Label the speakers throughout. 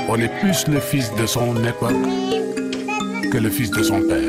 Speaker 1: On est plus le fils de son époque que le fils de son père.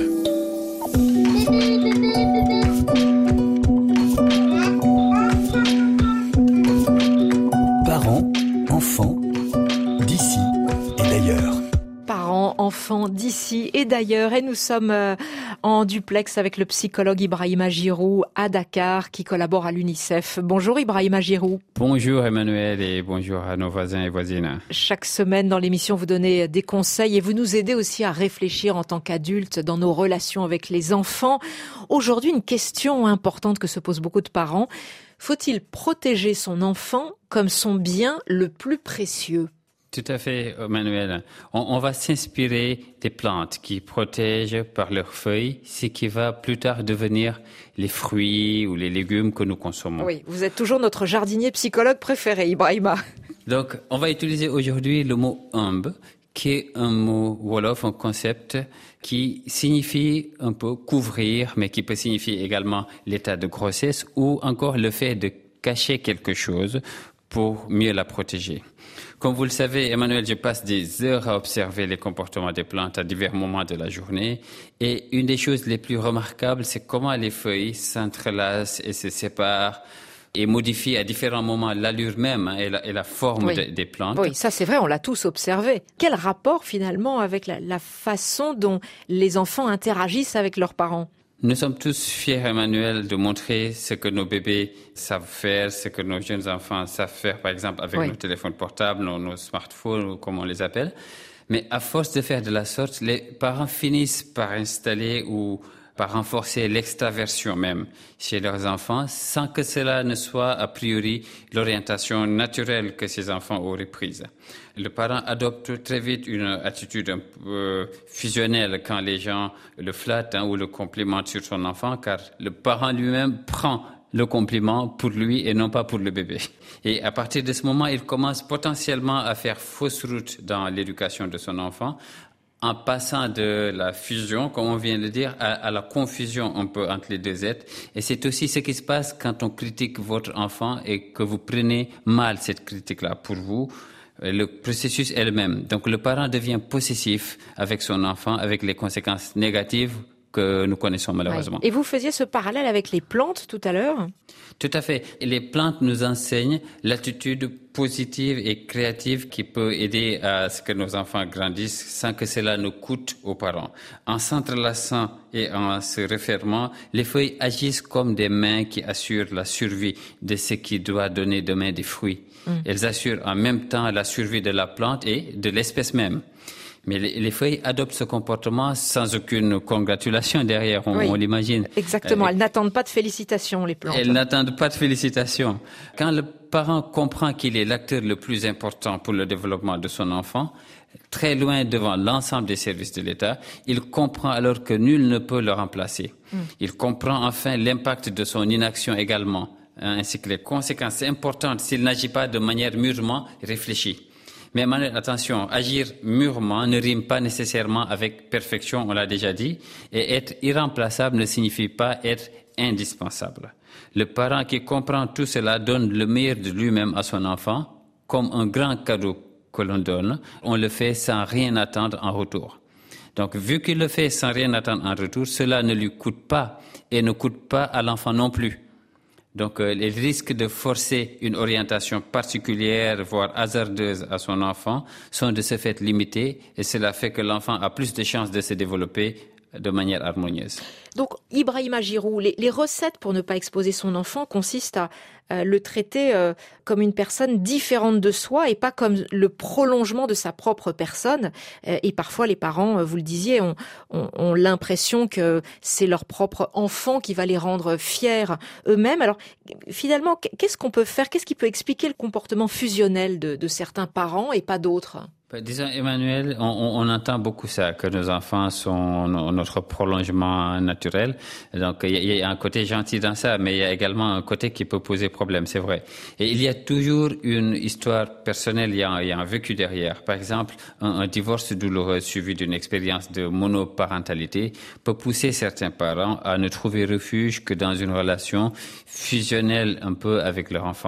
Speaker 2: Parents, enfants, d'ici et d'ailleurs.
Speaker 3: Parents, enfants d'ici et d'ailleurs. Et nous sommes en duplex avec le psychologue Ibrahima Giroux à Dakar qui collabore à l'UNICEF. Bonjour Ibrahima Giroux.
Speaker 4: Bonjour Emmanuel et bonjour à nos voisins et voisines.
Speaker 3: Chaque semaine dans l'émission, vous donnez des conseils et vous nous aidez aussi à réfléchir en tant qu'adultes dans nos relations avec les enfants. Aujourd'hui, une question importante que se posent beaucoup de parents. Faut-il protéger son enfant comme son bien le plus précieux ?
Speaker 4: Tout à fait, Emmanuel. On va s'inspirer des plantes qui protègent par leurs feuilles ce qui va plus tard devenir les fruits ou les légumes que nous consommons.
Speaker 3: Oui, vous êtes toujours notre jardinier psychologue préféré, Ibrahima.
Speaker 4: Donc, on va utiliser aujourd'hui le mot « ëmb », qui est un mot wolof, un concept qui signifie un peu couvrir, mais qui peut signifier également l'état de grossesse ou encore le fait de cacher quelque chose pour mieux la protéger. Comme vous le savez, Emmanuel, je passe des heures à observer les comportements des plantes à divers moments de la journée. Et une des choses les plus remarquables, c'est comment les feuilles s'entrelacent et se séparent et modifient à différents moments l'allure même et la forme des plantes.
Speaker 3: Oui, ça c'est vrai, on l'a tous observé. Quel rapport finalement avec la façon dont les enfants interagissent avec leurs parents ?
Speaker 4: Nous sommes tous fiers, Emmanuel, de montrer ce que nos bébés savent faire, ce que nos jeunes enfants savent faire, par exemple, avec nos téléphones portables, nos smartphones, ou comme on les appelle. Mais à force de faire de la sorte, les parents finissent par installer ou par renforcer l'extraversion même chez leurs enfants, sans que cela ne soit a priori l'orientation naturelle que ces enfants auraient prise. Le parent adopte très vite une attitude un peu fusionnelle quand les gens le flattent ou le complimentent sur son enfant, car le parent lui-même prend le compliment pour lui et non pas pour le bébé. Et à partir de ce moment, il commence potentiellement à faire fausse route dans l'éducation de son enfant, en passant de la fusion, comme on vient de le dire, à la confusion un peu entre les deux êtres. Et c'est aussi ce qui se passe quand on critique votre enfant et que vous prenez mal cette critique-là pour vous. Le processus est le même. Donc le parent devient possessif avec son enfant, avec les conséquences négatives que nous connaissons malheureusement.
Speaker 3: Et vous faisiez ce parallèle avec les plantes tout à l'heure ?
Speaker 4: Tout à fait. Les plantes nous enseignent l'attitude positive et créative qui peut aider à ce que nos enfants grandissent sans que cela nous coûte aux parents. En s'entrelaçant et en se refermant, les feuilles agissent comme des mains qui assurent la survie de ce qui doit donner demain des fruits. Elles assurent en même temps la survie de la plante et de l'espèce même. Mais les feuilles adoptent ce comportement sans aucune congratulation derrière, on l'imagine.
Speaker 3: Exactement, elles n'attendent pas de félicitations, les plantes.
Speaker 4: Elles n'attendent pas de félicitations. Quand le parent comprend qu'il est l'acteur le plus important pour le développement de son enfant, très loin devant l'ensemble des services de l'État, il comprend alors que nul ne peut le remplacer. Il comprend enfin l'impact de son inaction également, ainsi que les conséquences importantes s'il n'agit pas de manière mûrement réfléchie. Mais attention, agir mûrement ne rime pas nécessairement avec perfection, on l'a déjà dit, et être irremplaçable ne signifie pas être indispensable. Le parent qui comprend tout cela donne le meilleur de lui-même à son enfant, comme un grand cadeau que l'on donne. On le fait sans rien attendre en retour. Donc, vu qu'il le fait sans rien attendre en retour, cela ne lui coûte pas et ne coûte pas à l'enfant non plus. Donc, les risques de forcer une orientation particulière, voire hasardeuse à son enfant, sont de ce fait limités et cela fait que l'enfant a plus de chances de se développer de manière harmonieuse.
Speaker 3: Donc, Ibrahima Giroux, les recettes pour ne pas exposer son enfant consistent à le traiter comme une personne différente de soi et pas comme le prolongement de sa propre personne. Et parfois, les parents, vous le disiez, ont l'impression que c'est leur propre enfant qui va les rendre fiers eux-mêmes. Alors, finalement, qu'est-ce qu'on peut faire ? Qu'est-ce qui peut expliquer le comportement fusionnel de certains parents et pas d'autres ?
Speaker 4: Disons, Emmanuel, on entend beaucoup ça, que nos enfants sont notre prolongement naturel. Donc, il y a un côté gentil dans ça, mais il y a également un côté qui peut poser problème, c'est vrai. Et il y a toujours une histoire personnelle, il y a un vécu derrière. Par exemple, un divorce douloureux suivi d'une expérience de monoparentalité peut pousser certains parents à ne trouver refuge que dans une relation fusionnelle un peu avec leur enfant.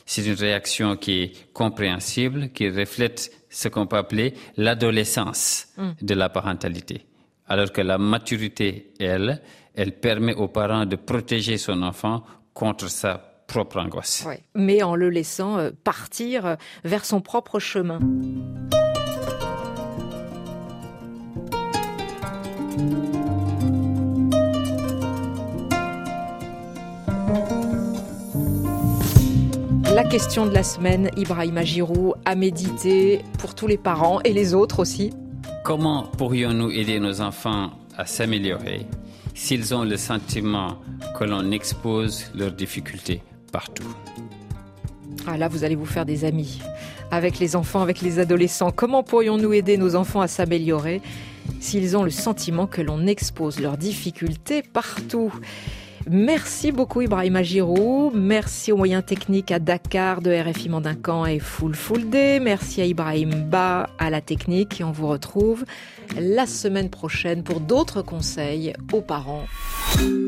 Speaker 4: C'est une réaction qui est compréhensible, qui reflète ce qu'on peut appeler l'adolescence de la parentalité. Alors que la maturité, elle permet aux parents de protéger son enfant contre sa propre angoisse.
Speaker 3: Ouais, mais en le laissant partir vers son propre chemin. La question de la semaine, Ibrahima Giroux, à méditer pour tous les parents et les autres aussi.
Speaker 4: Comment pourrions-nous aider nos enfants à s'améliorer s'ils ont le sentiment que l'on expose leurs difficultés partout?
Speaker 3: Ah là, vous allez vous faire des amis avec les enfants, avec les adolescents. Comment pourrions-nous aider nos enfants à s'améliorer s'ils ont le sentiment que l'on expose leurs difficultés partout? Merci beaucoup Ibrahima Giroux, merci aux moyens techniques à Dakar de RFI Mandincan et Full Day, merci à Ibrahim Ba à la technique et on vous retrouve la semaine prochaine pour d'autres conseils aux parents.